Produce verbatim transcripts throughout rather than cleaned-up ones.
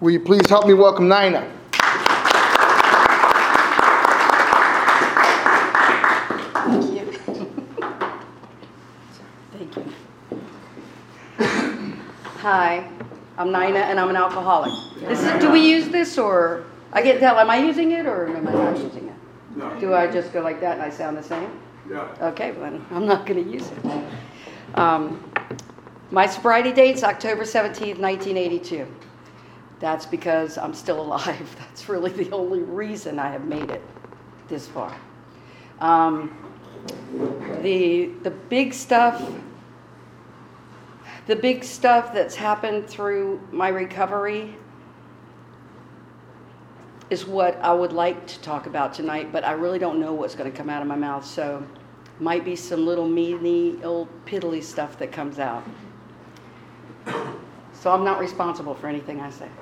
Will you please help me welcome Nina? Thank you. Thank you. Hi, I'm Nina, and I'm an alcoholic. This is, do we use this, or I can't tell? Am I using it, or am I not using it? No. Do I just go like that and I sound the same? Yeah. Okay, well, then I'm not going to use it. Um, my sobriety date's October seventeenth, nineteen eighty-two. That's because I'm still alive. That's really the only reason I have made it this far. Um, the the big stuff, the big stuff that's happened through my recovery is what I would like to talk about tonight, but I really don't know what's going to come out of my mouth, so might be some little meany, old piddly stuff that comes out. So I'm not responsible for anything I say.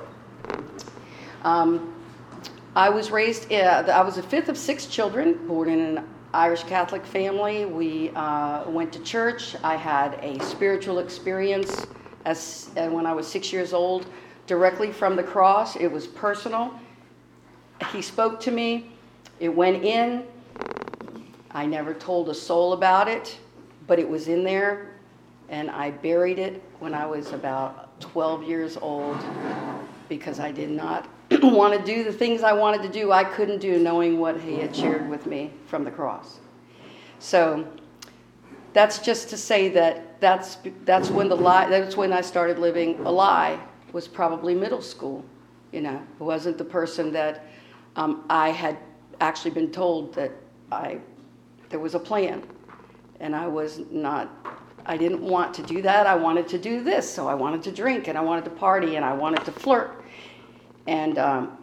Um, I was raised, uh, I was the fifth of six children, born in an Irish Catholic family. We uh, went to church. I had a spiritual experience as uh, when I was six years old, directly from the cross. It was personal. He spoke to me. It went in. I never told a soul about it, but it was in there, and I buried it when I was about twelve years old because I did not want to do the things I wanted to do. I couldn't do, knowing what he had shared with me from the cross. So that's just to say that that's that's when the lie. That's when I started living a lie. Was probably middle school. You know, it wasn't the person that um, I had actually been told that I. There was a plan, and I was not, I didn't want to do that. I wanted to do this, so I wanted to drink, and I wanted to party, and I wanted to flirt. And um,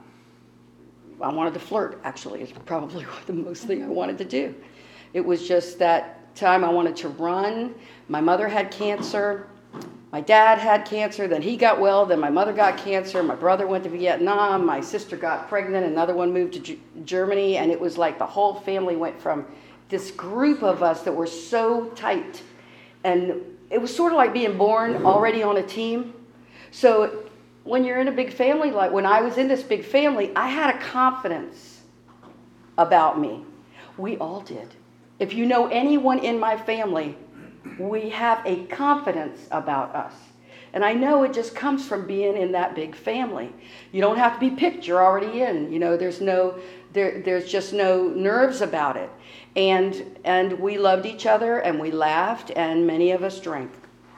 I wanted to flirt, actually, is probably the most thing I wanted to do. It was just that time I wanted to run. My mother had cancer. My dad had cancer, then he got well, then my mother got cancer, my brother went to Vietnam, my sister got pregnant, another one moved to G- Germany, and it was like the whole family went from this group of us that were so tight. And it was sort of like being born already on a team. So when you're in a big family, like when I was in this big family, I had a confidence about me. We all did. If you know anyone in my family, we have a confidence about us. And I know it just comes from being in that big family. You don't have to be picked, you're already in. You know, there's no there there's just no nerves about it. And and we loved each other, and we laughed, and many of us drank.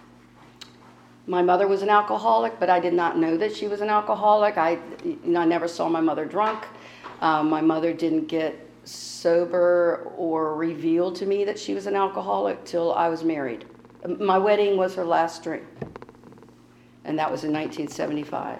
My mother was an alcoholic, but I did not know that she was an alcoholic. I you know, I never saw my mother drunk. Um, my mother didn't get sober or revealed to me that she was an alcoholic till I was married. My wedding was her last drink, and that was in nineteen seventy-five.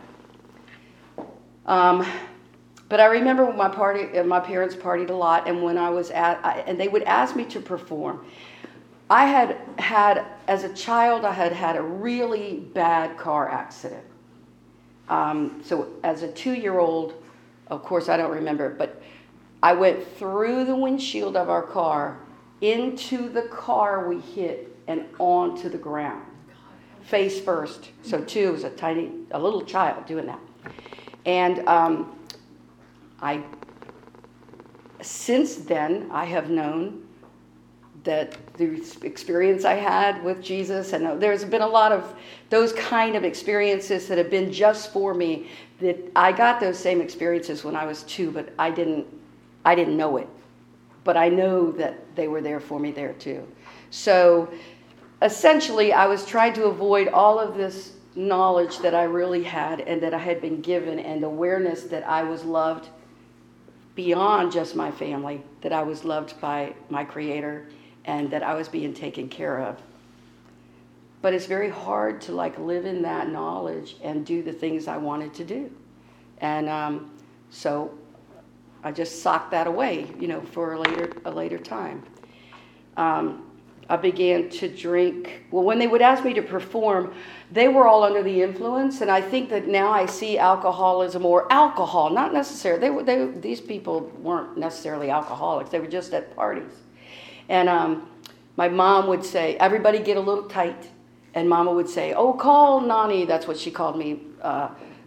Um, but I remember when my party, my parents partied a lot, and when I was at, I, and they would ask me to perform. I had had, as a child, I had had a really bad car accident. Um, so as a two-year-old, of course I don't remember, but I went through the windshield of our car, into the car we hit, and onto the ground, face first. So two was a tiny, a little child doing that. And um, I, since then, I have known that the experience I had with Jesus, and there's been a lot of those kind of experiences that have been just for me, that I got those same experiences when I was two, but I didn't, I didn't know it. But I know that they were there for me there too. So essentially, I was trying to avoid all of this knowledge that I really had and that I had been given, and awareness that I was loved beyond just my family, that I was loved by my Creator, and that I was being taken care of. But it's very hard to like live in that knowledge and do the things I wanted to do. And um, so I just socked that away, you know, for a later a later time. Um, I began to drink. Well, when they would ask me to perform, they were all under the influence, and I think that now I see alcoholism, or alcohol, not necessarily. They were they these people weren't necessarily alcoholics. They were just at parties. And um, my mom would say, "Everybody get a little tight," and Mama would say, "Oh, call Nani." That's what she called me. Uh,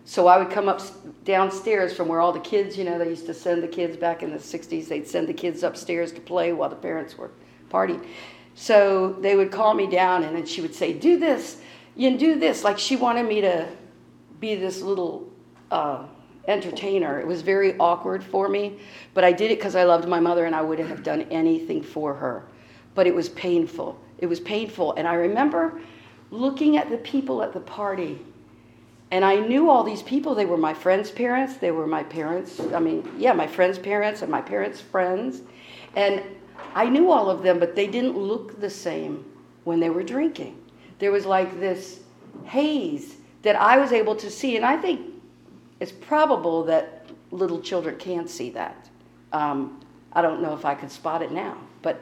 So I would come up downstairs from where all the kids, you know, they used to send the kids back in the sixties, they'd send the kids upstairs to play while the parents were partying. So they would call me down, and then she would say, do this, you can do this. Like she wanted me to be this little uh, entertainer. It was very awkward for me, but I did it because I loved my mother, and I wouldn't have done anything for her. But it was painful. It was painful. And I remember looking at the people at the party, and I knew all these people. They were my friends' parents. They were my parents. I mean, yeah, my friends' parents and my parents' friends. And I knew all of them, but they didn't look the same when they were drinking. There was like this haze that I was able to see. And I think it's probable that little children can see that. Um, I don't know if I could spot it now, but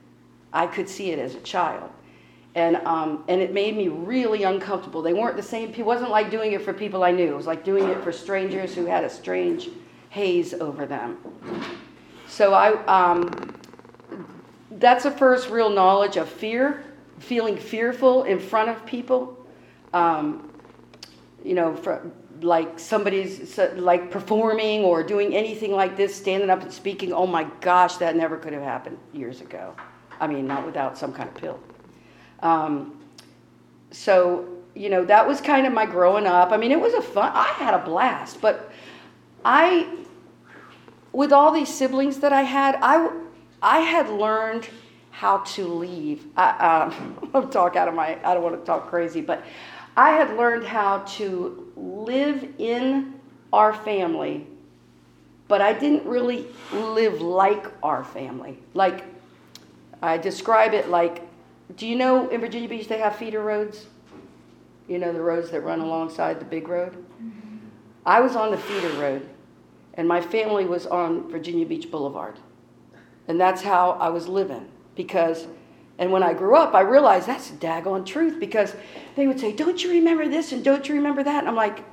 I could see it as a child. And um, and it made me really uncomfortable. They weren't the same. It wasn't like doing it for people I knew. It was like doing it for strangers who had a strange haze over them. So I um, that's the first real knowledge of fear, feeling fearful in front of people. Um, you know, for, like somebody's like performing or doing anything like this, standing up and speaking. Oh my gosh, that never could have happened years ago. I mean, not without some kind of pill. Um, so, you know, that was kind of my growing up. I mean, it was a fun, I had a blast, but I, with all these siblings that I had, I, I had learned how to leave. I, um, I'm talk out of my, I don't want to talk crazy, but I had learned how to live in our family, but I didn't really live like our family. Like, I describe it like, do you know in Virginia Beach they have feeder roads? You know, the roads that run alongside the big road? Mm-hmm. I was on the feeder road, and my family was on Virginia Beach Boulevard. And that's how I was living. Because, and when I grew up, I realized that's a daggone truth, because they would say, don't you remember this and don't you remember that? And I'm like,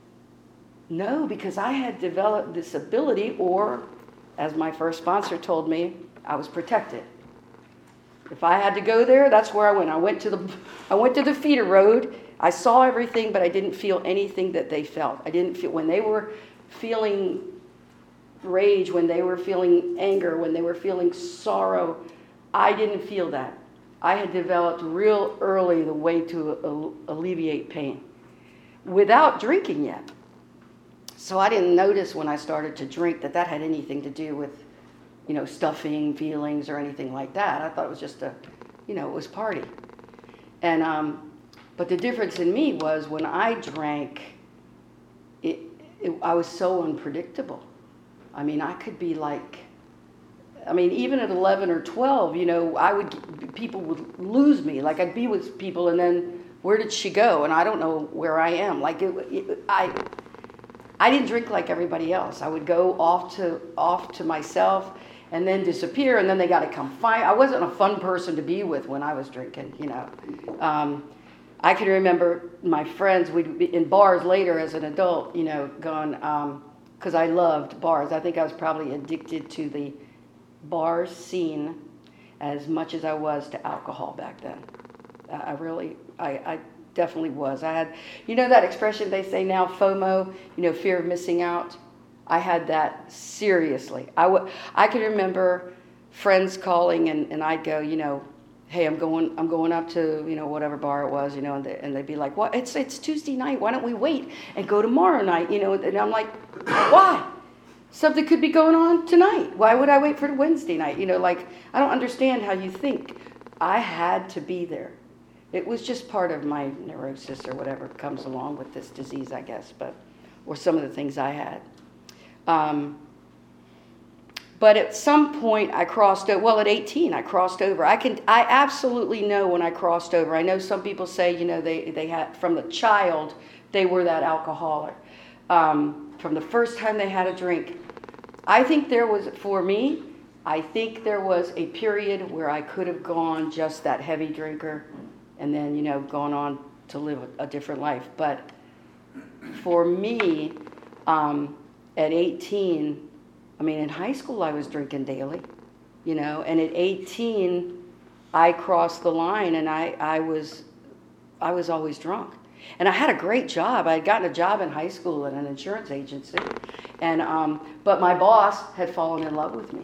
no, because I had developed this ability, or, as my first sponsor told me, I was protected. If I had to go there, that's where I went. I went to the, I went to the feeder road. I saw everything, but I didn't feel anything that they felt. I didn't feel, when they were feeling rage, when they were feeling anger, when they were feeling sorrow, I didn't feel that. I had developed real early the way to alleviate pain without drinking yet. So I didn't notice when I started to drink that that had anything to do with, you know, stuffing feelings or anything like that. I thought it was just a, you know, it was party. And, um, but the difference in me was when I drank, it, it, I was so unpredictable. I mean, I could be like, I mean, even at eleven or twelve, you know, I would, people would lose me. Like I'd be with people and then, where did she go? And I don't know where I am. Like it, it, I, I didn't drink like everybody else. I would go off to, off to myself and then disappear, and then they got to come find. I wasn't a fun person to be with when I was drinking, you know. Um, I can remember my friends, we'd be in bars later as an adult, you know, gone, because um, I loved bars. I think I was probably addicted to the bar scene as much as I was to alcohol back then. I really, I, I definitely was. I had, you know that expression they say now, FOMO, you know, fear of missing out? I had that seriously. I, w- I can remember friends calling, and, and I'd go, you know, hey, I'm going I'm going up to, you know, whatever bar it was, you know, and, they, and they'd be like, what? It's it's Tuesday night. Why don't we wait and go tomorrow night? You know, and I'm like, why? Something could be going on tonight. Why would I wait for Wednesday night? You know, like, I don't understand how you think. I had to be there. It was just part of my neurosis or whatever comes along with this disease, I guess, but, or some of the things I had. Um, but at some point I crossed over, well at eighteen I crossed over. I can, I absolutely know when I crossed over. I know some people say, you know, they, they had, from the child, they were that alcoholic. Um, from the first time they had a drink. I think there was, for me, I think there was a period where I could have gone just that heavy drinker and then, you know, gone on to live a, a different life. But for me, um, at eighteen, I mean, in high school I was drinking daily, you know, and at eighteen I crossed the line, and I, I was I was always drunk. And I had a great job. I had gotten a job in high school at an insurance agency. And, um, but my boss had fallen in love with me.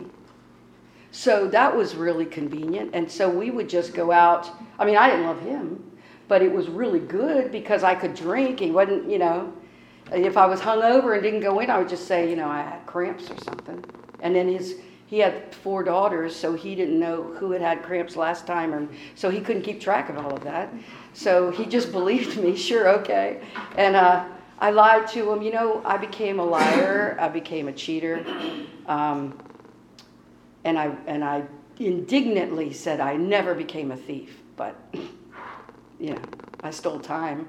So that was really convenient. And so we would just go out. I mean, I didn't love him, but it was really good because I could drink. He wasn't, you know, if I was hungover and didn't go in, I would just say, you know, I had cramps or something. And then his, he had four daughters, so he didn't know who had had cramps last time, or so he couldn't keep track of all of that. So he just believed me, sure, okay. And uh, I lied to him. You know, I became a liar. I became a cheater. Um, and I and I indignantly said I never became a thief. But, you know, I stole time.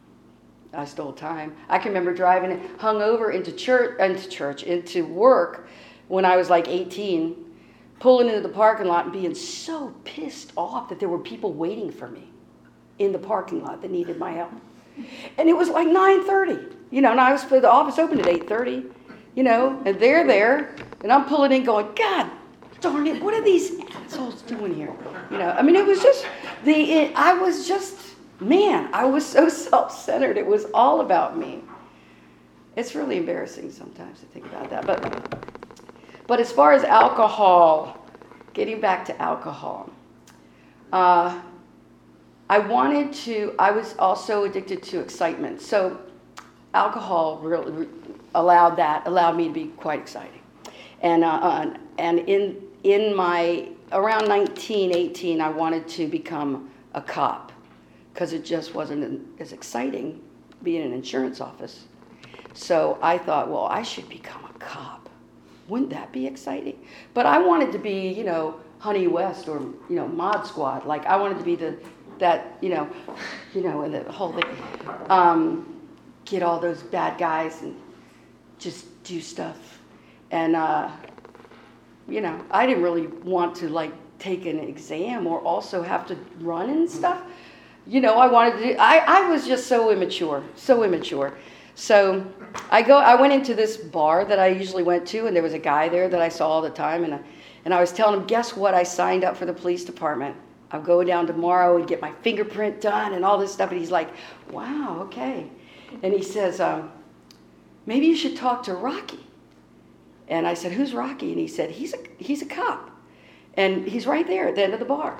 I stole time. I can remember driving hungover into church, into church, into work when I was like eighteen, pulling into the parking lot and being so pissed off that there were people waiting for me in the parking lot that needed my help. And it was like nine thirty, you know, and I was, the office opened at eight thirty, you know, and they're there, and I'm pulling in going, God darn it, what are these assholes doing here? You know, I mean, it was just, the. It, I was just, man, I was so self-centered. It was all about me. It's really embarrassing sometimes to think about that. But, but as far as alcohol, getting back to alcohol, uh, I wanted to, I was also addicted to excitement. So alcohol really allowed that, allowed me to be quite exciting. And, uh, and in, in my, around nineteen, eighteen, I wanted to become a cop because it just wasn't as exciting being in an insurance office. So I thought, well, I should become a cop. Wouldn't that be exciting? But I wanted to be, you know, Honey West or, you know, Mod Squad. Like I wanted to be the, that, you know, you know, and the whole thing. Um, get all those bad guys and just do stuff. And, uh, you know, I didn't really want to like take an exam or also have to run and stuff. You know, I wanted to do, I, I was just so immature, so immature. So I go, I went into this bar that I usually went to, and there was a guy there that I saw all the time, and I, and I was telling him, guess what? I signed up for the police department. I'll go down tomorrow and get my fingerprint done and all this stuff. And he's like, wow, okay. And he says, um, maybe you should talk to Rocky. And I said, who's Rocky? And he said, he's a, he's a cop. And he's right there at the end of the bar.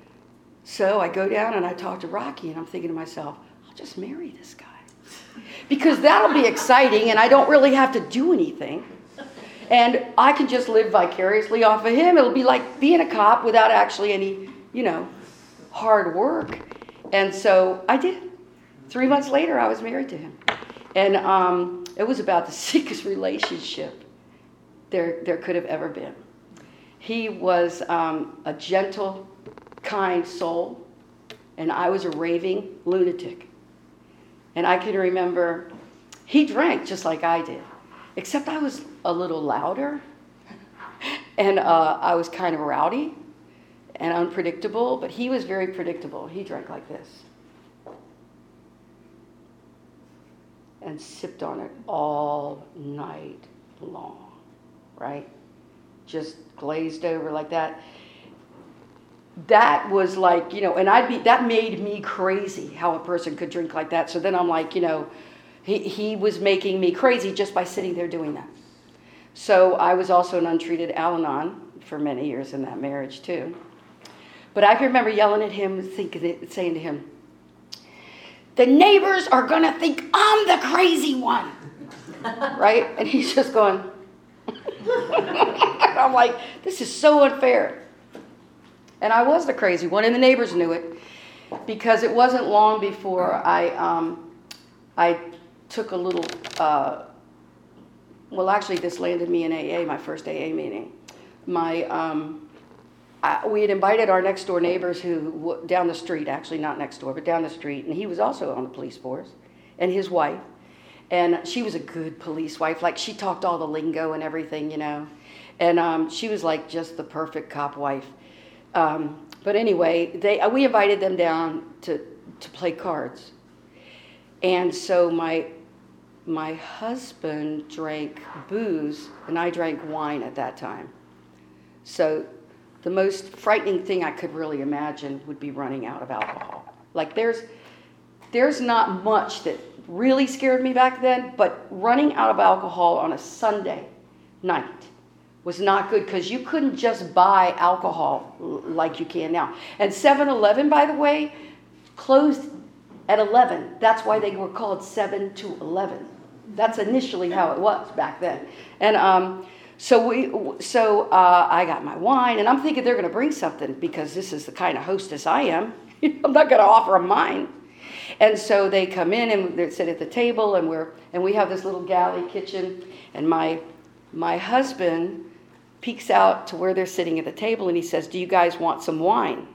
So I go down and I talk to Rocky, and I'm thinking to myself, I'll just marry this guy. Because that'll be exciting, and I don't really have to do anything. And I can just live vicariously off of him. It'll be like being a cop without actually any, you know, hard work. And so I did. Three months later, I was married to him. And um, it was about the sickest relationship there, there could have ever been. He was um, a gentle, kind soul, and I was a raving lunatic. And I can remember, he drank just like I did, except I was a little louder, and uh, I was kind of rowdy and unpredictable, but he was very predictable. He drank like this and sipped on it all night long, right? Just glazed over like that. That was like, you know, and I'd be, that made me crazy how a person could drink like that. So then I'm like, you know, he, he was making me crazy just by sitting there doing that. So I was also an untreated Al-Anon for many years in that marriage too. But I can remember yelling at him, thinking, saying to him, the neighbors are going to think I'm the crazy one, right? And he's just going, I'm like, this is so unfair. And I was the crazy one, and the neighbors knew it, because it wasn't long before I um, I took a little, uh, well, actually, this landed me in A A, my first A A meeting. My um, I, we had invited our next door neighbors who down the street, actually not next door, but down the street, and he was also on the police force, and his wife, and she was a good police wife. Like she talked all the lingo and everything, you know, and um, she was like just the perfect cop wife. Um, but anyway, they we invited them down to, to play cards. And so my my husband drank booze, and I drank wine at that time. So the most frightening thing I could really imagine would be running out of alcohol. Like there's there's not much that really scared me back then, but running out of alcohol on a Sunday night was not good because you couldn't just buy alcohol like you can now. And seven eleven, by the way, closed at eleven. That's why they were called seven to eleven. That's initially how it was back then. And um, so we, so uh, I got my wine, and I'm thinking they're going to bring something because this is the kind of hostess I am. I'm not going to offer them mine. And so they come in and they sit at the table, and we're and we have this little galley kitchen, and my my husband peeks out to where they're sitting at the table, and he says, "Do you guys want some wine?"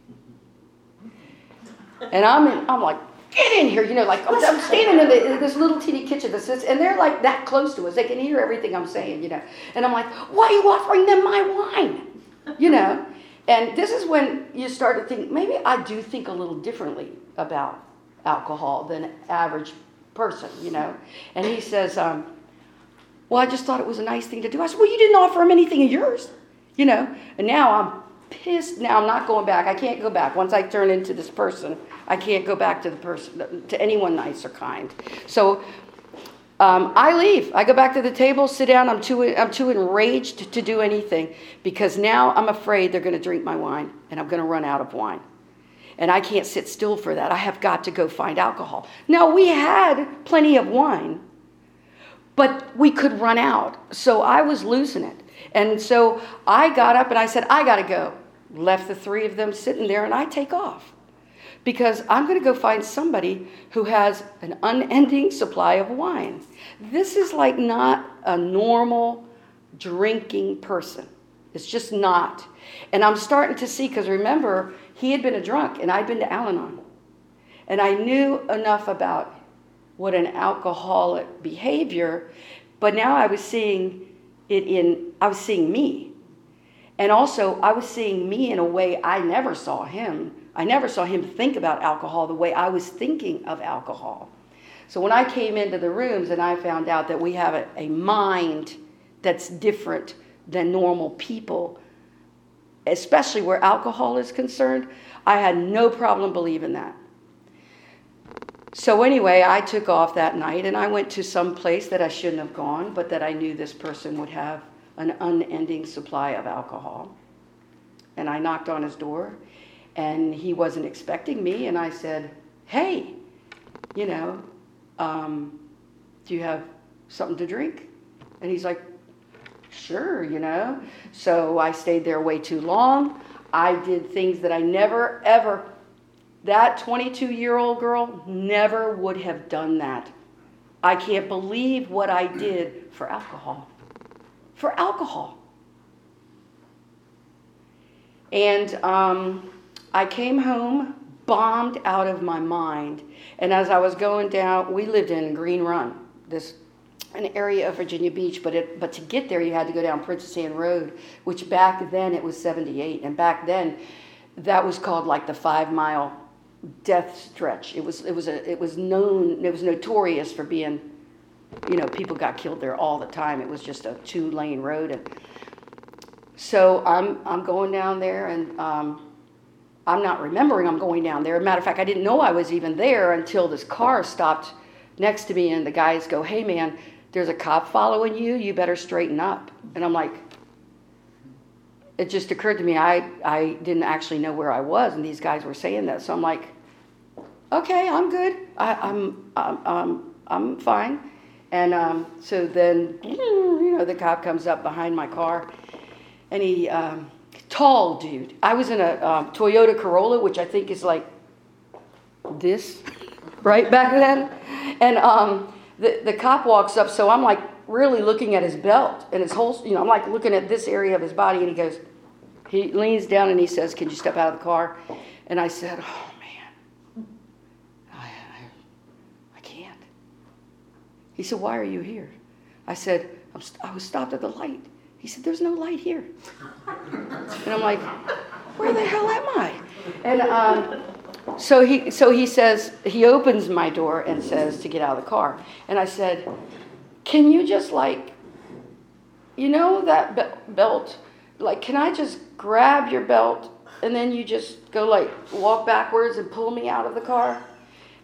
And I'm in, I'm like, "Get in here!" You know, like I'm, I'm standing in, the, in this little teeny kitchen that sits, and they're like that close to us. They can hear everything I'm saying, you know. And I'm like, "Why are you offering them my wine?" You know. And this is when you start to think, maybe I do think a little differently about alcohol than average person, you know. And he says, um, well, I just thought it was a nice thing to do. I said, well, you didn't offer him anything of yours, you know. And now I'm pissed. Now I'm not going back. I can't go back. Once I turn into this person, I can't go back to the person, to anyone nice or kind. So um, I leave. I go back to the table, sit down. I'm too, I'm too enraged to do anything because now I'm afraid they're going to drink my wine and I'm going to run out of wine. And I can't sit still for that. I have got to go find alcohol. Now, we had plenty of wine, but we could run out. So I was losing it. And so I got up and I said, I got to go. Left the three of them sitting there, and I take off. Because I'm going to go find somebody who has an unending supply of wine. This is like not a normal drinking person. It's just not. And I'm starting to see, because remember, he had been a drunk and I'd been to Al-Anon. And I knew enough about what an alcoholic behavior, but now I was seeing it in, I was seeing me. And also I was seeing me in a way I never saw him. I never saw him think about alcohol the way I was thinking of alcohol. So when I came into the rooms and I found out that we have a, a mind that's different than normal people, especially where alcohol is concerned, I had no problem believing that. So anyway, I took off that night and I went to some place that I shouldn't have gone, but that I knew this person would have an unending supply of alcohol. And I knocked on his door and he wasn't expecting me, and I said, hey, you know, um, do you have something to drink? And he's like, sure, you know. So I stayed there way too long. I did things that I never, ever, that twenty-two-year-old girl never would have done that. I can't believe what I did for alcohol. For alcohol. And um, I came home bombed out of my mind. And as I was going down, we lived in Green Run, this an area of Virginia Beach, but it, but to get there you had to go down Princess Anne Road, which back then it was seventy-eight, and back then that was called like the five mile death stretch. It was it was a it was known it was notorious for being, you know, people got killed there all the time. It was just a two lane road, and so I'm I'm going down there, and um, I'm not remembering I'm going down there. As a matter of fact, I didn't know I was even there until this car stopped next to me, and the guys go, hey man, there's a cop following you, you better straighten up. And I'm like, it just occurred to me, I, I didn't actually know where I was, and these guys were saying that. So I'm like, okay, I'm good. I, I'm, I'm, I'm, I'm fine. And um, so then, you know, the cop comes up behind my car, and he, um, tall dude. I was in a um, Toyota Corolla, which I think is like this, right back then. And um, the, the cop walks up, so I'm like really looking at his belt and his whole, you know, I'm like looking at this area of his body, and he goes, he leans down and he says, can you step out of the car? And I said, oh man, I, I, I can't. He said, why are you here? I said, I'm st- I was stopped at the light. He said, there's no light here. And I'm like, where the hell am I? And um, so he so he says, he opens my door and says to get out of the car. And I said, can you just like, you know that be- belt? Like, can I just grab your belt and then you just go like walk backwards and pull me out of the car?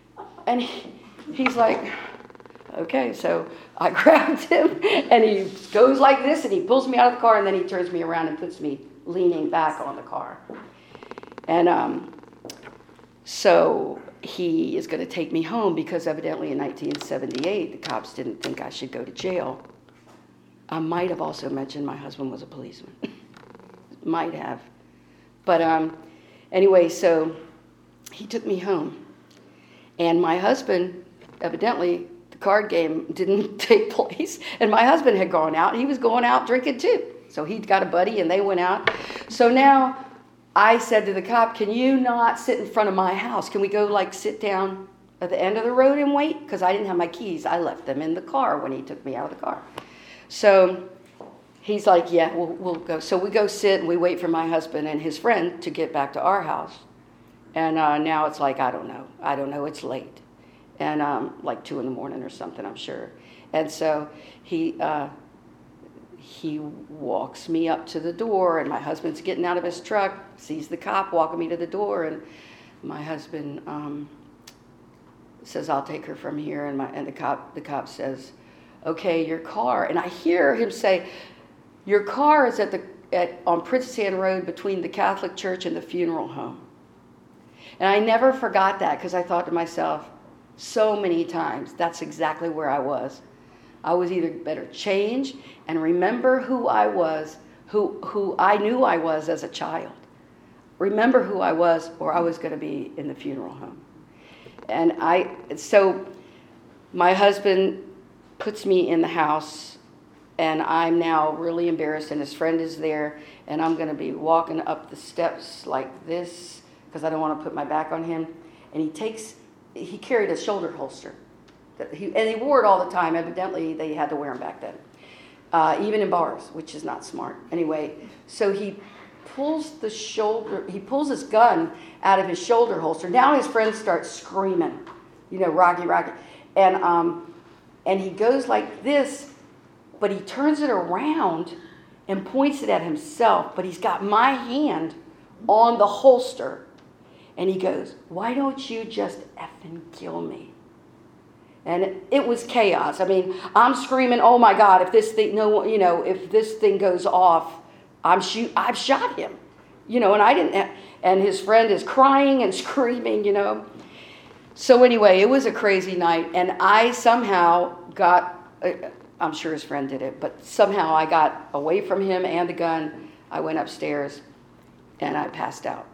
and he, he's like, okay, so I grabbed him, and he goes like this, and he pulls me out of the car, and then he turns me around and puts me leaning back on the car. And um, so he is going to take me home because evidently in nineteen seventy-eight, the cops didn't think I should go to jail. I might have also mentioned my husband was a policeman. Might have. But um, anyway, so he took me home. And my husband, evidently, the card game didn't take place. And my husband had gone out. He was going out drinking too. So he'd got a buddy and they went out. So now I said to the cop, can you not sit in front of my house? Can we go like sit down at the end of the road and wait? Because I didn't have my keys. I left them in the car when he took me out of the car. So he's like, yeah, we'll, we'll go. So we go sit and we wait for my husband and his friend to get back to our house. And uh, now it's like, I don't know. I don't know. It's late. And um, like two in the morning or something, I'm sure. And so he uh, he walks me up to the door, and my husband's getting out of his truck, sees the cop walking me to the door, and my husband um, says, I'll take her from here. And, my, and the cop the cop says, okay, your car. And I hear him say, your car is at the at on Princess Anne Road between the Catholic Church and the funeral home. And I never forgot that because I thought to myself so many times, that's exactly where I was. I was either better change and remember who I was, who who I knew I was as a child. Remember who I was, or I was going to be in the funeral home. And I, so my husband puts me in the house, and I'm now really embarrassed, and his friend is there, and I'm going to be walking up the steps like this because I don't want to put my back on him. And he takes, he carried a shoulder holster. He, and he wore it all the time. Evidently, they had to wear them back then, uh, even in bars, which is not smart. Anyway, so he pulls the shoulder, he pulls his gun out of his shoulder holster. Now his friends start screaming, you know, Rocky, Rocky. And, um, and he goes like this, but he turns it around and points it at himself, but he's got my hand on the holster. And he goes, why don't you just effing kill me? And it was chaos. I mean, I'm screaming, oh my God, if this thing, no, you know, if this thing goes off, I'm shoot, I've shot him, you know, and I didn't, and his friend is crying and screaming, you know. So anyway, it was a crazy night, and I somehow got, I'm sure his friend did it, but somehow I got away from him and the gun. I went upstairs, and I passed out.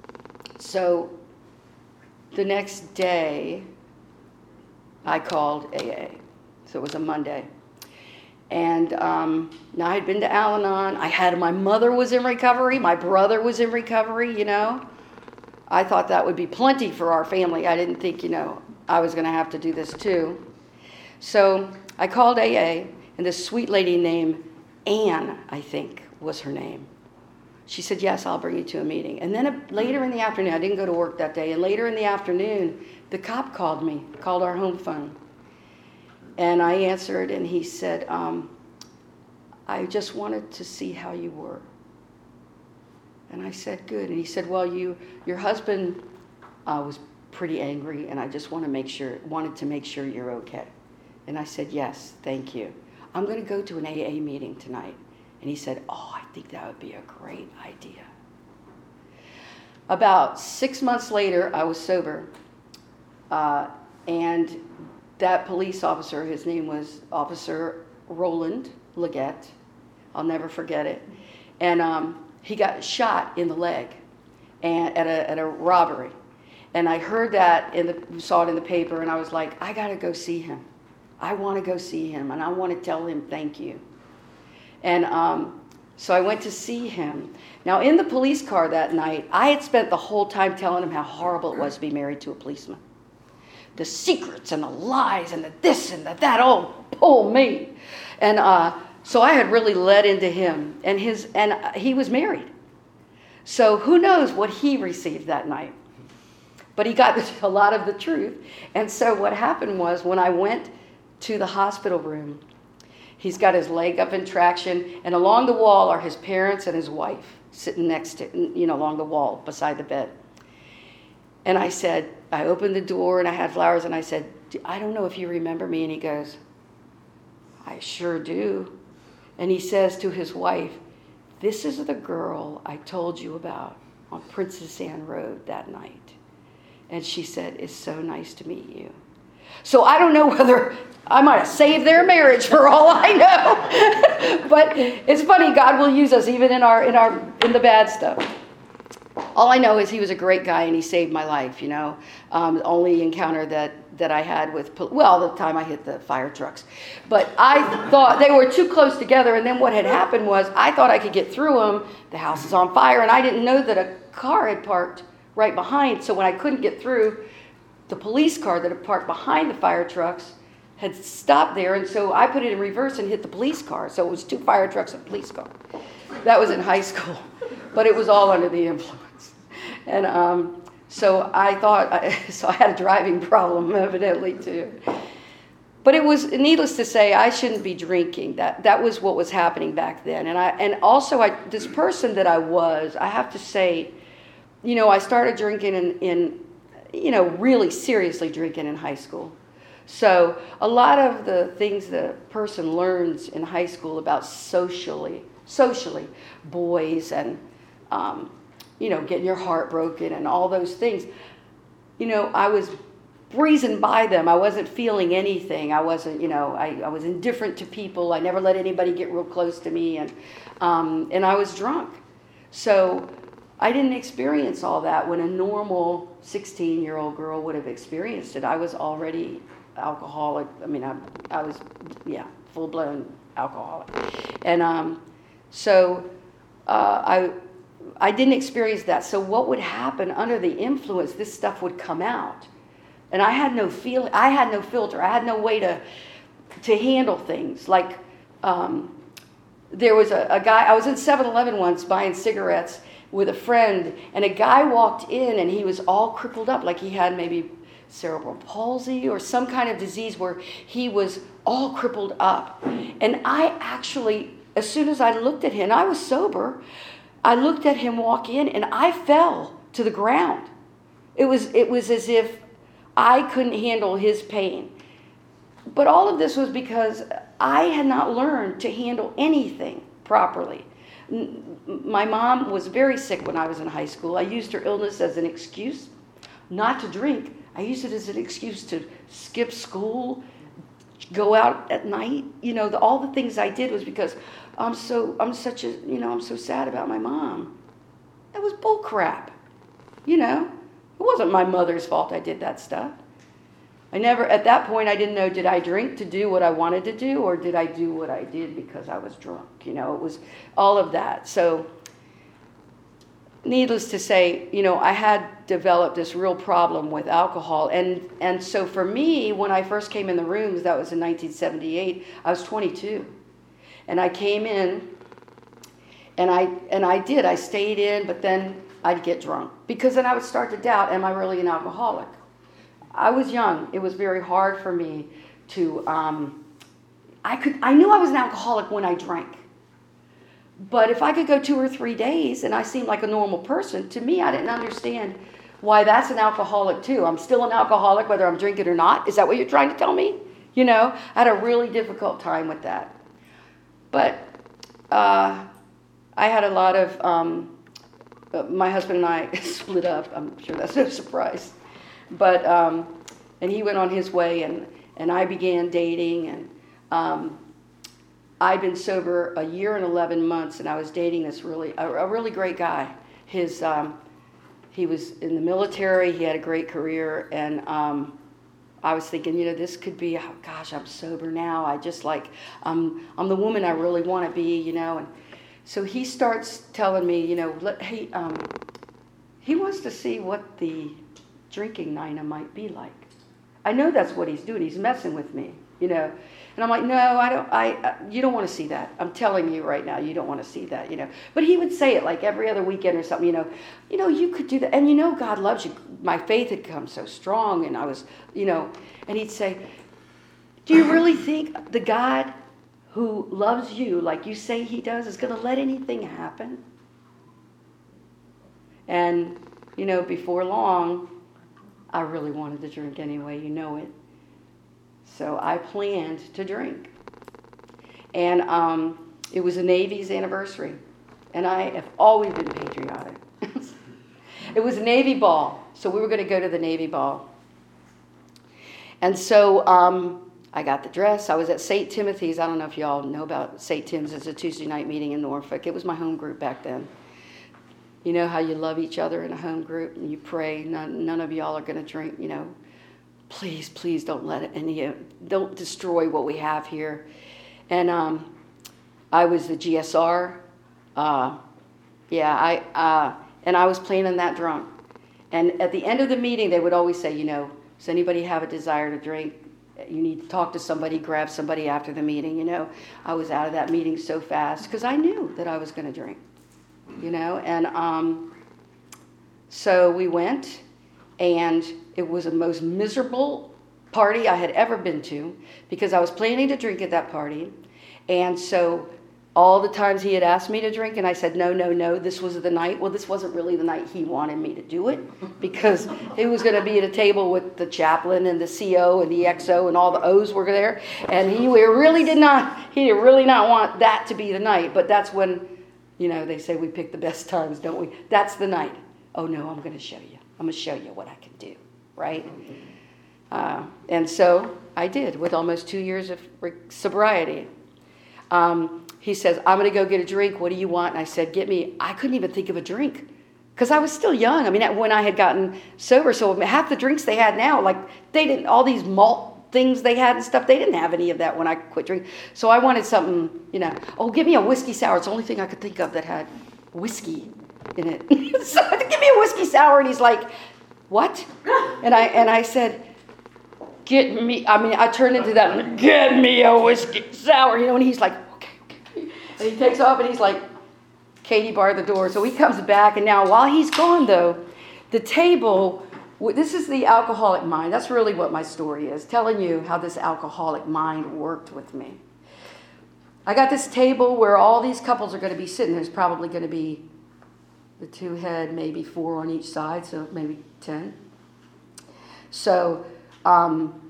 So the next day, I called A A. So it was a Monday. And um, now I had been to Al-Anon. I had, my mother was in recovery. My brother was in recovery, you know. I thought that would be plenty for our family. I didn't think, you know, I was going to have to do this too. So I called A A, and this sweet lady named Anne, I think, was her name. She said, yes, I'll bring you to a meeting. And then a, later in the afternoon, I didn't go to work that day, and later in the afternoon, the cop called me, called our home phone. And I answered, and he said, um, I just wanted to see how you were. And I said, good. And he said, well, you, your husband uh, was pretty angry, and I just want to make sure, wanted to make sure you're okay. And I said, yes, thank you. I'm going to go to an A A meeting tonight. And he said, oh, I think that would be a great idea. About six months later, I was sober. Uh, and that police officer, his name was Officer Roland Leggett. I'll never forget it. And um, he got shot in the leg and at a at a robbery. And I heard that in the saw it in the paper, and I was like, I gotta go see him. I want to go see him, and I want to tell him thank you. And um, so I went to see him. Now, in the police car that night, I had spent the whole time telling him how horrible it was to be married to a policeman. The secrets and the lies and the this and the that, oh, pull me. And uh, so I had really let into him, and his and he was married. So who knows what he received that night. But he got a lot of the truth. And so what happened was, when I went to the hospital room, he's got his leg up in traction, and along the wall are his parents and his wife sitting next to, you know, along the wall beside the bed. And I said, I opened the door and I had flowers and I said, I don't know if you remember me. And he goes, I sure do. And he says to his wife, this is the girl I told you about on Princess Anne Road that night. And she said, it's so nice to meet you. So I don't know whether I might have saved their marriage for all I know. But it's funny, God will use us even in our in our in the bad stuff. All I know is he was a great guy and he saved my life, you know. Um, the only encounter that, that I had with, pol- well, the time I hit the fire trucks. But I thought they were too close together, and then what had happened was I thought I could get through them. The house is on fire, and I didn't know that a car had parked right behind. So when I couldn't get through, the police car that had parked behind the fire trucks had stopped there, and so I put it in reverse and hit the police car. So it was two fire trucks and a police car. That was in high school, but it was all under the influence. And um, so I thought, I, so I had a driving problem evidently too. But it was, needless to say, I shouldn't be drinking. That that was what was happening back then. And I and also I this person that I was, I have to say, you know, I started drinking in, in you know, really seriously drinking in high school. So a lot of the things that a person learns in high school about socially, socially, boys and, um, you know, getting your heart broken and all those things, you know, I was breezing by them. I wasn't feeling anything. I wasn't, you know, I, I was indifferent to people. I never let anybody get real close to me. And, um, and I was drunk. So I didn't experience all that when a normal sixteen-year-old girl would have experienced it. I was already alcoholic. I mean, I, I was, yeah, full-blown alcoholic. And um, so uh, I I didn't experience that. So what would happen under the influence, this stuff would come out. And I had no feel, I had no filter. I had no way to to handle things. Like um, there was a, a guy, I was in seven eleven once buying cigarettes with a friend, and a guy walked in and he was all crippled up, like he had maybe cerebral palsy or some kind of disease where he was all crippled up. And I actually, as soon as I looked at him, I was sober, I looked at him walk in and I fell to the ground. It was it was as if I couldn't handle his pain. But all of this was because I had not learned to handle anything properly. My mom was very sick when I was in high school. I used her illness as an excuse not to drink. I used it as an excuse to skip school, go out at night. You know, the, all the things I did was because I'm so, I'm such a, you know, I'm so sad about my mom. That was bull crap. You know, it wasn't my mother's fault I did that stuff. I never, at that point, I didn't know, did I drink to do what I wanted to do, or did I do what I did because I was drunk? You know, it was all of that. So, needless to say, you know, I had developed this real problem with alcohol. And, and so for me, when I first came in the rooms, that was in nineteen seventy-eight, I was twenty-two. And I came in, and I, and I did, I stayed in, but then I'd get drunk. Because then I would start to doubt, am I really an alcoholic? I was young. It was very hard for me to, um, I could, I knew I was an alcoholic when I drank. But if I could go two or three days and I seemed like a normal person, to me, I didn't understand why that's an alcoholic too. I'm still an alcoholic whether I'm drinking or not. Is that what you're trying to tell me? You know, I had a really difficult time with that. But uh, I had a lot of, um, my husband and I split up. I'm sure that's no surprise. But, um, and he went on his way, and, and I began dating, and um, I'd been sober a year and eleven months, and I was dating this really, a, a really great guy. His, um, he was in the military, he had a great career, and um, I was thinking, you know, this could be, oh gosh, I'm sober now. I just like, um, I'm the woman I really want to be, you know. And so he starts telling me, you know, let, he, um, he wants to see what the drinking Nina might be like. I know that's what he's doing. He's messing with me, you know. And I'm like, no, I don't. I uh, you don't want to see that. I'm telling you right now, you don't want to see that, you know. But he would say it like every other weekend or something, you know. You know, you could do that, and you know, God loves you. My faith had come so strong, and I was, you know. And he'd say, do you really think the God who loves you like you say He does is going to let anything happen? And you know, before long, I really wanted to drink anyway, you know it. So I planned to drink. And um, it was the Navy's anniversary. And I have always been patriotic. It was a Navy ball. So we were going to go to the Navy ball. And so um, I got the dress. I was at Saint Timothy's. I don't know if y'all know about Saint Tim's. It's a Tuesday night meeting in Norfolk. It was my home group back then. You know how you love each other in a home group and you pray. None, none of y'all are going to drink, you know. Please, please don't let it, any, don't destroy what we have here. And um, I was the G S R. Uh, yeah, I uh, and I was planning that drunk. And at the end of the meeting, they would always say, you know, does anybody have a desire to drink? You need to talk to somebody, grab somebody after the meeting, you know. I was out of that meeting so fast because I knew that I was going to drink, you know. And um, so we went, and it was the most miserable party I had ever been to because I was planning to drink at that party. And so all the times he had asked me to drink, and I said, no, no, no, this was the night. Well, this wasn't really the night he wanted me to do it because he was going to be at a table with the chaplain and the C O and the X O and all the O's were there. And he really did not, he did really not want that to be the night. But that's when, you know, they say we pick the best times, don't we? That's the night. Oh, no, I'm going to show you. I'm going to show you what I can do, right? Uh, and so I did with almost two years of sobriety. Um, he says, I'm going to go get a drink. What do you want? And I said, get me. I couldn't even think of a drink because I was still young. I mean, when I had gotten sober, so half the drinks they had now, like they didn't, all these malt things they had and stuff, they didn't have any of that when I quit drinking. So I wanted something, you know, oh, give me a whiskey sour. It's the only thing I could think of that had whiskey in it. So I said, give me a whiskey sour. And he's like, what? And I, and I said, get me, I mean, I turned into that, get me a whiskey sour, you know, and he's like, okay, okay, okay. And he takes off and he's like, Katie barred the door. So he comes back, and now while he's gone, though, the table, this is the alcoholic mind. That's really what my story is, telling you how this alcoholic mind worked with me. I got this table where all these couples are going to be sitting. There's probably going to be the two head, maybe four on each side, so maybe ten. So um,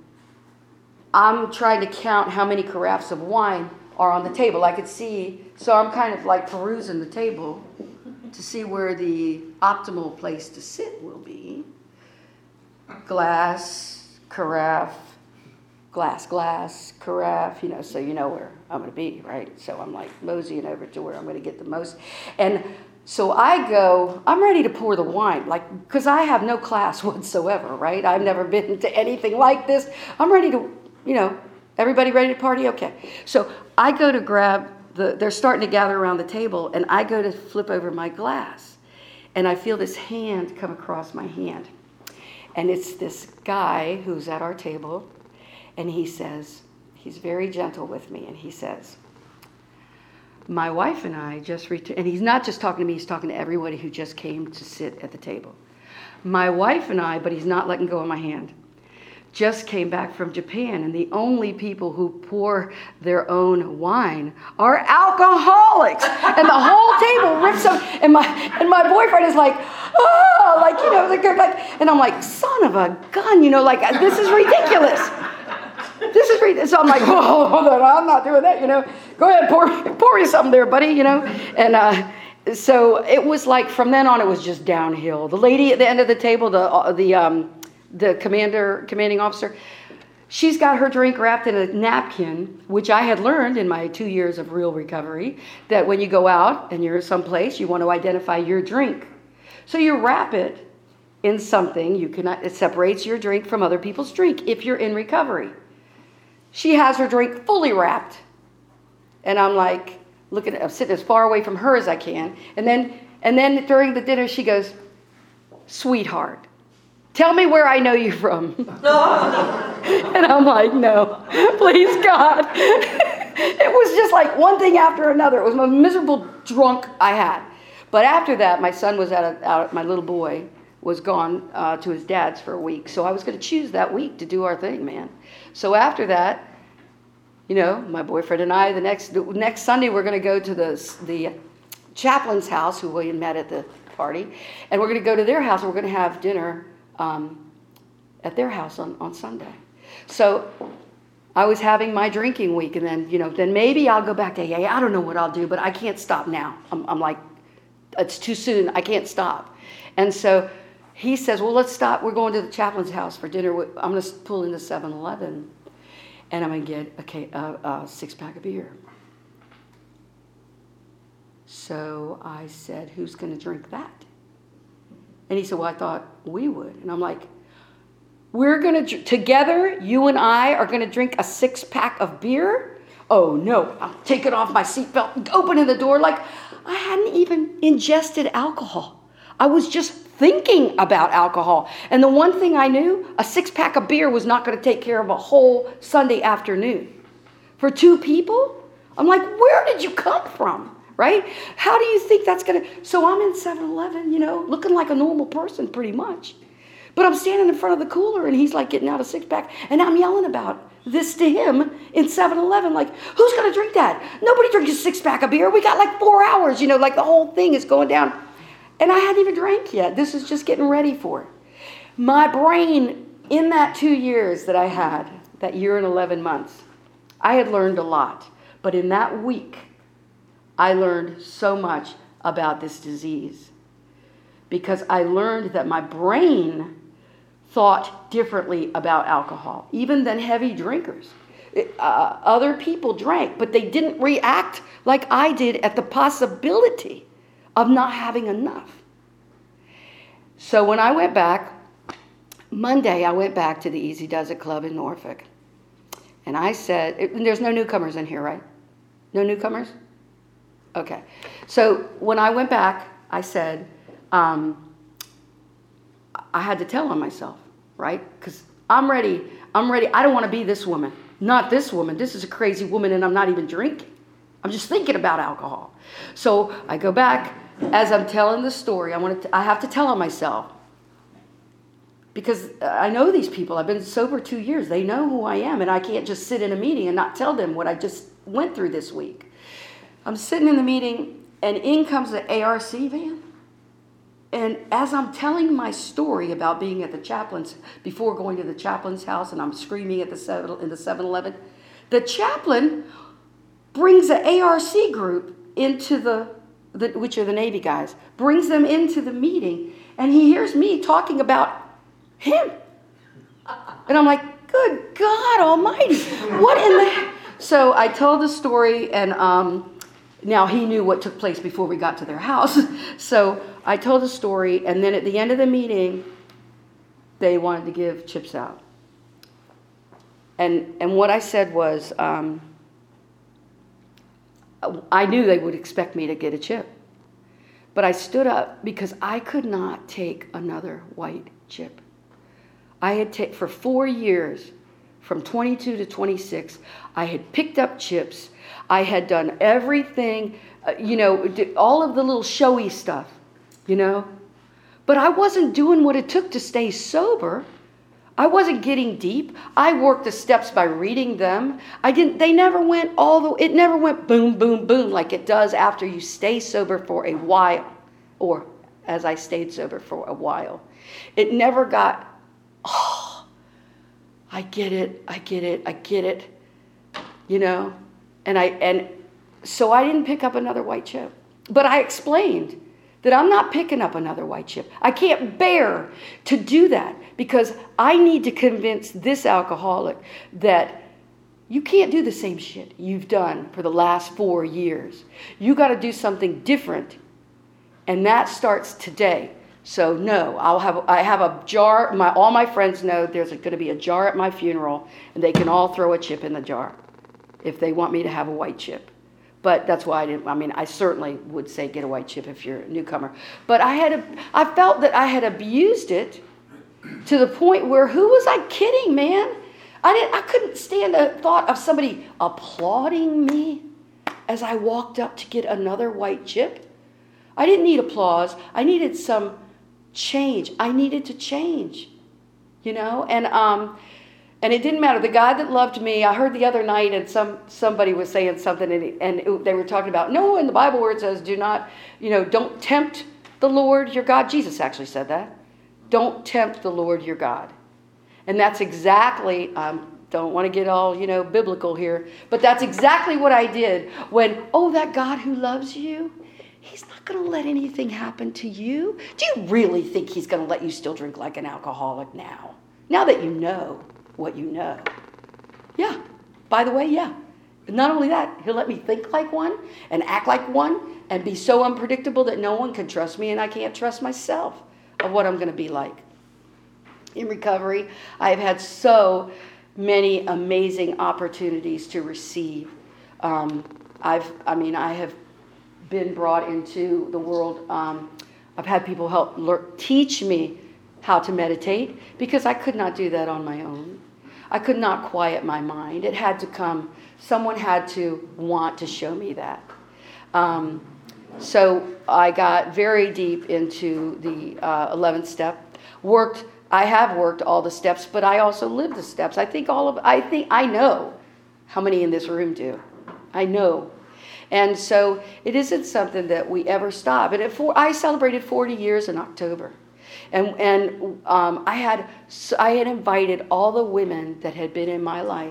I'm trying to count how many carafes of wine are on the table. I could see, so I'm kind of like perusing the table to see where the optimal place to sit will be. Glass, carafe, glass, glass, carafe, you know, so you know where I'm going to be, right? So I'm like moseying over to where I'm going to get the most. And so I go, I'm ready to pour the wine, like, because I have no class whatsoever, right? I've never been to anything like this. I'm ready to, you know, everybody ready to party? Okay. So I go to grab the, they're starting to gather around the table, and I go to flip over my glass, and I feel this hand come across my hand. And it's this guy who's at our table, and he says, he's very gentle with me, and he says, my wife and I just returned, and he's not just talking to me, he's talking to everybody who just came to sit at the table. My wife and I, but he's not letting go of my hand, just came back from Japan, and the only people who pour their own wine are alcoholics. And the whole table rips up, and my and my boyfriend is like, oh, like, you know, like, and I'm like, son of a gun, you know, like, this is ridiculous. This is ridiculous. So I'm like, oh, I'm not doing that, you know. Go ahead, pour, pour you something there, buddy, you know. And uh, so it was like, from then on, it was just downhill. The lady at the end of the table, the uh, the um, the commander, commanding officer, she's got her drink wrapped in a napkin, which I had learned in my two years of real recovery, that when you go out and you're someplace, you want to identify your drink. So you wrap it in something. You cannot, it separates your drink from other people's drink if you're in recovery. She has her drink fully wrapped. And I'm like, looking at, I'm sitting as far away from her as I can. And then, and then during the dinner, she goes, sweetheart, tell me where I know you from. And I'm like, no, please, God. It was just like one thing after another. It was the most miserable drunk I had. But after that, my son was out, of, out my little boy was gone uh, to his dad's for a week. So I was going to choose that week to do our thing, man. So after that, you know, my boyfriend and I, the next the next Sunday, we're going to go to the the chaplain's house, who William met at the party. And we're going to go to their house, and we're going to have dinner um, at their house on, on Sunday. So I was having my drinking week, and then, you know, then maybe I'll go back to A A. I don't know what I'll do, but I can't stop now. I'm, I'm like, it's too soon. I can't stop. And so he says, well, let's stop. We're going to the chaplain's house for dinner. I'm going to pull into seven eleven, and I'm going to get a, a, a six-pack of beer. So I said, who's going to drink that? And he said, well, I thought we would. And I'm like, we're going to, together, you and I are going to drink a six-pack of beer? Oh, no. I'm taking off my seatbelt, opening the door like I hadn't even ingested alcohol. I was just thinking about alcohol. And the one thing I knew, a six-pack of beer was not going to take care of a whole Sunday afternoon. For two people? I'm like, where did you come from? Right? How do you think that's going to... So I'm in seven eleven, you know, looking like a normal person pretty much. But I'm standing in front of the cooler, and he's like getting out a six-pack, and I'm yelling about this to him in seven eleven, like, who's going to drink that? Nobody drinks a six-pack of beer. We got like four hours, you know, like the whole thing is going down. And I hadn't even drank yet. This is just getting ready for it. My brain, in that two years that I had, that year and eleven months, I had learned a lot. But in that week, I learned so much about this disease because I learned that my brain thought differently about alcohol, even than heavy drinkers. It, uh, other people drank, but they didn't react like I did at the possibility of not having enough. So when I went back, Monday I went back to the Easy Does It Club in Norfolk. And I said, it, there's no newcomers in here, right? No newcomers? Okay. So when I went back, I said, um, I had to tell on myself, right? Because I'm ready. I'm ready. I don't want to be this woman. Not this woman. This is a crazy woman, and I'm not even drinking. I'm just thinking about alcohol. So I go back. As I'm telling the story, I want to. I have to tell on myself. Because I know these people. I've been sober two years. They know who I am, and I can't just sit in a meeting and not tell them what I just went through this week. I'm sitting in the meeting, and in comes the A R C van. And as I'm telling my story about being at the chaplain's, before going to the chaplain's house, and I'm screaming at the seven, in the seven eleven, the chaplain brings the A R C group into the, the, which are the Navy guys, brings them into the meeting, and he hears me talking about him. And I'm like, good God almighty, what in the... So I told the story, and um, now he knew what took place before we got to their house. So I told the story, and then at the end of the meeting, they wanted to give chips out. And and what I said was, um, I knew they would expect me to get a chip. But I stood up because I could not take another white chip. I had taken, for four years, from twenty-two to twenty-six, I had picked up chips. I had done everything, uh, you know, all of the little showy stuff, you know. But I wasn't doing what it took to stay sober. I wasn't getting deep. I worked the steps by reading them. I didn't. They never went all the. It never went boom, boom, boom like it does after you stay sober for a while, or as I stayed sober for a while. It never got. Oh, I get it. I get it. I get it. You know, and I and so I didn't pick up another white chip. But I explained that I'm not picking up another white chip. I can't bear to do that because I need to convince this alcoholic that you can't do the same shit you've done for the last four years. You got to do something different, and that starts today. So no, I'll have I have a jar. My all my friends know there's going to be a jar at my funeral, and they can all throw a chip in the jar if they want me to have a white chip. But that's why I didn't, I mean, I certainly would say get a white chip if you're a newcomer. But I had, a, I felt that I had abused it to the point where who was I kidding, man? I didn't, I couldn't stand the thought of somebody applauding me as I walked up to get another white chip. I didn't need applause. I needed some change. I needed to change, you know? And, um... And it didn't matter. The guy that loved me, I heard the other night, and some somebody was saying something, and, and it, they were talking about, no, in the Bible where it says, do not, you know, don't tempt the Lord your God. Jesus actually said that. Don't tempt the Lord your God. And that's exactly, um, don't want to get all, you know, biblical here, but that's exactly what I did when, oh, that God who loves you, he's not going to let anything happen to you. Do you really think he's going to let you still drink like an alcoholic now? Now that you know what you know. Yeah, by the way, yeah. Not only that, he'll let me think like one and act like one and be so unpredictable that no one can trust me and I can't trust myself of what I'm going to be like. In recovery, I have had so many amazing opportunities to receive. Um, I've, I mean, I have been brought into the world. Um, I've had people help learn, teach me how to meditate because I could not do that on my own. I could not quiet my mind. It had to come, someone had to want to show me that. Um, so I got very deep into the uh, eleventh step, worked, I have worked all the steps, but I also lived the steps. I think all of, I think, I know how many in this room do. I know. And so it isn't something that we ever stop. And at four, I celebrated forty years in October. And and um, I had I had invited all the women that had been in my life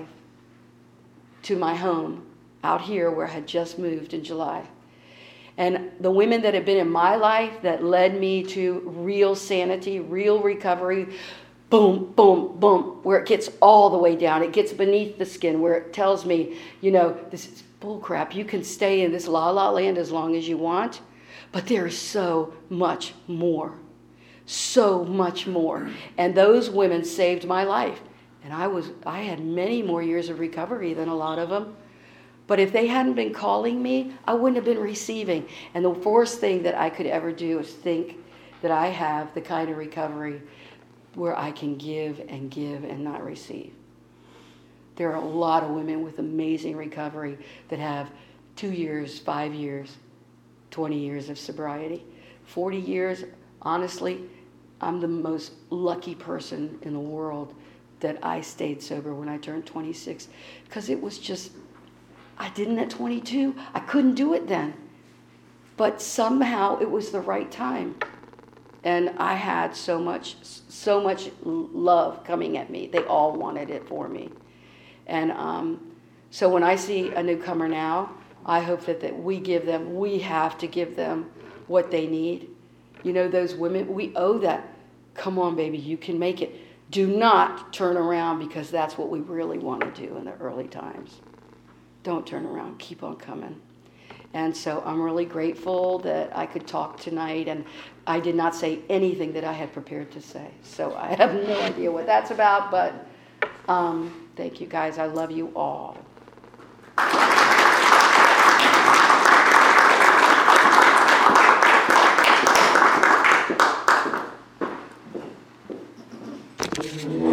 to my home out here where I had just moved in July. And the women that had been in my life that led me to real sanity, real recovery, boom, boom, boom, where it gets all the way down. It gets beneath the skin where it tells me, you know, this is bull crap. You can stay in this la la land as long as you want, but there is so much more. So much more. And those women saved my life. And I was I had many more years of recovery than a lot of them. But if they hadn't been calling me, I wouldn't have been receiving. And the worst thing that I could ever do is think that I have the kind of recovery where I can give and give and not receive. There are a lot of women with amazing recovery that have two years, five years, twenty years of sobriety. forty years, honestly, I'm the most lucky person in the world that I stayed sober when I turned twenty-six. Because it was just, I didn't at twenty-two. I couldn't do it then. But somehow it was the right time. And I had so much, so much love coming at me. They all wanted it for me. And um, so when I see a newcomer now, I hope that, that we give them, we have to give them what they need. You know, those women, we owe that. Come on, baby, you can make it. Do not turn around because that's what we really want to do in the early times. Don't turn around. Keep on coming. And so I'm really grateful that I could talk tonight, and I did not say anything that I had prepared to say. So I have no idea what that's about, but um, thank you guys. I love you all. Thank you.